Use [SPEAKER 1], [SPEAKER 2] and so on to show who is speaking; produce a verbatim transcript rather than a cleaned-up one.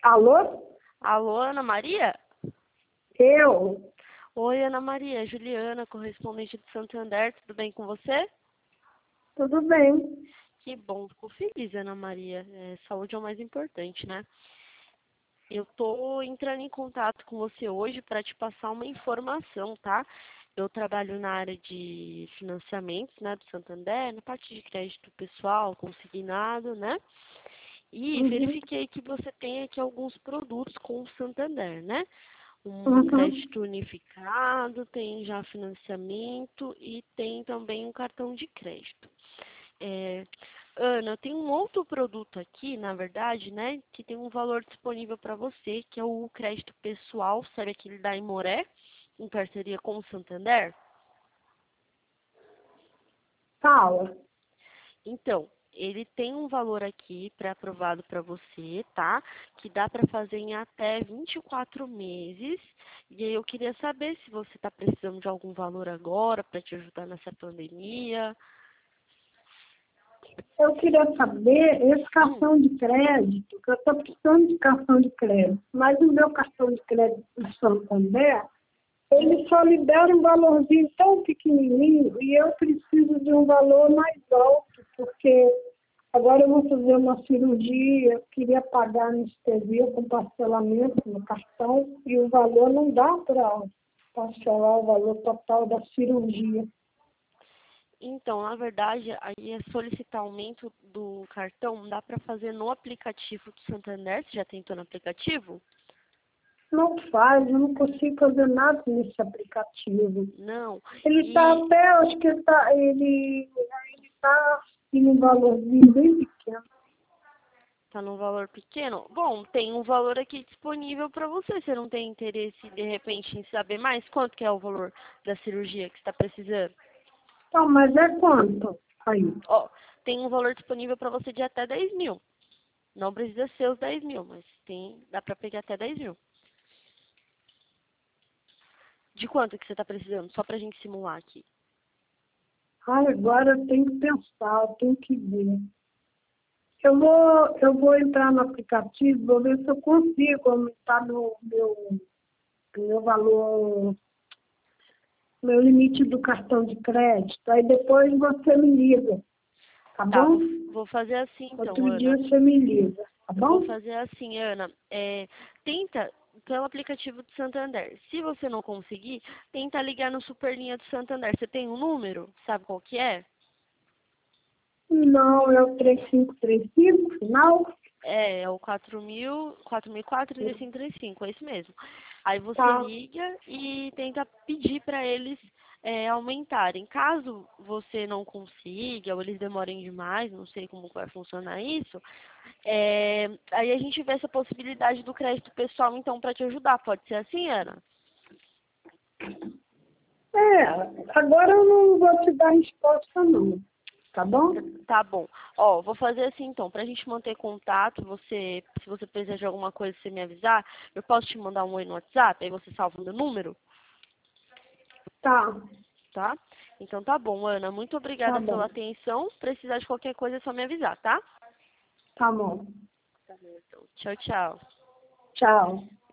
[SPEAKER 1] Alô?
[SPEAKER 2] Alô, Ana Maria?
[SPEAKER 1] Eu?
[SPEAKER 2] Oi, Ana Maria, Juliana, correspondente de Santander, tudo bem com você?
[SPEAKER 1] Tudo bem.
[SPEAKER 2] Que bom, fico feliz, Ana Maria. É, saúde é o mais importante, né? Eu tô entrando em contato com você hoje para te passar uma informação, tá? Eu trabalho na área de financiamentos, né, do Santander, na parte de crédito pessoal, consignado, né? E
[SPEAKER 1] Uhum.
[SPEAKER 2] verifiquei que você tem aqui alguns produtos com o Santander, né? Um
[SPEAKER 1] Uhum.
[SPEAKER 2] crédito unificado, tem já financiamento e tem também um cartão de crédito. É, Ana, tem um outro produto aqui, na verdade, né, que tem um valor disponível para você, que é o crédito pessoal, sabe aquele da Imoré, em parceria com o Santander?
[SPEAKER 1] Fala.
[SPEAKER 2] Então, ele tem um valor aqui pré-aprovado para você, tá? Que dá para fazer em até vinte e quatro meses. E aí eu queria saber se você está precisando de algum valor agora para te ajudar nessa pandemia.
[SPEAKER 1] Eu queria saber esse
[SPEAKER 2] Hum,
[SPEAKER 1] cartão de crédito, que eu estou precisando de cartão de crédito, mas o meu cartão de crédito do Santander,
[SPEAKER 2] hum.
[SPEAKER 1] ele só libera um valorzinho tão pequenininho e eu preciso de um valor mais alto, porque agora eu vou fazer uma cirurgia, eu queria pagar anestesia com parcelamento no cartão e o valor não dá para parcelar o valor total da cirurgia.
[SPEAKER 2] Então, na verdade, aí é solicitar aumento do cartão, dá para fazer no aplicativo do Santander. Você já tentou no aplicativo?
[SPEAKER 1] Não faz, eu não consigo fazer nada nesse aplicativo.
[SPEAKER 2] Não.
[SPEAKER 1] Ele está
[SPEAKER 2] E
[SPEAKER 1] até, acho que tá, ele está em um valorzinho bem pequeno.
[SPEAKER 2] tá num valor pequeno? Bom, tem um valor aqui disponível para você. Você não tem interesse, de repente, em saber mais quanto que é o valor da cirurgia que você está precisando?
[SPEAKER 1] Então, mas é quanto? Aí.
[SPEAKER 2] Ó, tem um valor disponível para você de até dez mil. Não precisa ser os dez mil, mas tem, dá para pegar até dez mil. De quanto que você está precisando? Só para a gente simular aqui.
[SPEAKER 1] Ah, agora eu tenho que pensar, eu tenho que ver. Eu vou, eu vou entrar no aplicativo, vou ver se eu consigo aumentar meu, meu, meu valor, meu limite do cartão de crédito. Aí depois você me liga, tá
[SPEAKER 2] Tá, vou,
[SPEAKER 1] bom?
[SPEAKER 2] vou fazer assim então,
[SPEAKER 1] Outro dia
[SPEAKER 2] Ana.
[SPEAKER 1] você me liga, tá
[SPEAKER 2] Eu vou
[SPEAKER 1] bom?
[SPEAKER 2] fazer assim, Ana. É, tenta pelo aplicativo do Santander. Se você não conseguir, tenta ligar no Superlinha do Santander. Você tem um número? Sabe qual que é?
[SPEAKER 1] Não, é o três cinco três cinco, final?
[SPEAKER 2] É, é o quatro mil, quatro mil e quatro, trinta e cinco, trinta e cinco, é isso mesmo. Aí você
[SPEAKER 1] Tá,
[SPEAKER 2] liga e tenta pedir para eles é, aumentarem. Caso você não consiga ou eles demorem demais, não sei como vai funcionar isso, é, aí a gente vê essa possibilidade do crédito pessoal, então, para te ajudar. Pode ser assim, Ana?
[SPEAKER 1] é, agora eu não vou te dar resposta não, tá bom?
[SPEAKER 2] Tá bom. Ó, vou fazer assim então, pra gente manter contato, você, se você precisar de alguma coisa, você me avisar, eu posso te mandar um oi no WhatsApp, aí você salva o meu número,
[SPEAKER 1] Tá,
[SPEAKER 2] tá? Então tá bom, Ana. Muito
[SPEAKER 1] tá
[SPEAKER 2] obrigada pela
[SPEAKER 1] bom,
[SPEAKER 2] atenção. Se precisar de qualquer coisa, é só me avisar, tá?
[SPEAKER 1] tá bom.
[SPEAKER 2] Tá bom, então. Tchau, tchau.
[SPEAKER 1] Tchau.